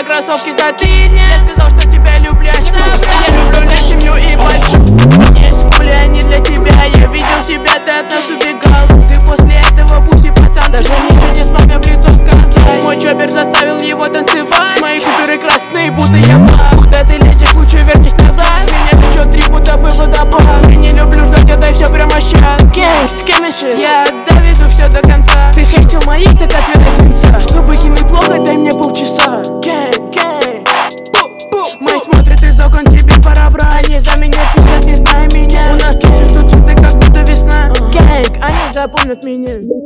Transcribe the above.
на кроссовки за 3 дня. Я сказал, что тебя люблю, я люблю на семью и большую. Есть пули, они для тебя. Я видел тебя, ты от нас убегал. Ты после этого пусть пацан, даже ничего не смог мне в лицо сказать. Мой чоппер заставил его танцевать. Мои куперы красные, будто я плак. Куда ты лезешь, лучше вернись назад. С меня течет 3 будто бы водопад. Я не люблю ждать, отдай все прямо щас. Гэнг, скэминшит, я доведу все до конца. Ты хейтил моих, так ответы свинца. Чтобы кинуть плохо, дай мне полчаса. Гэнг, гэнг, мои смотрят из окон, тебе пора врать. Они за меня пишут, не зная меня. У нас тут чувствуют цветы, как будто весна. Гэнг, они запомнят меня.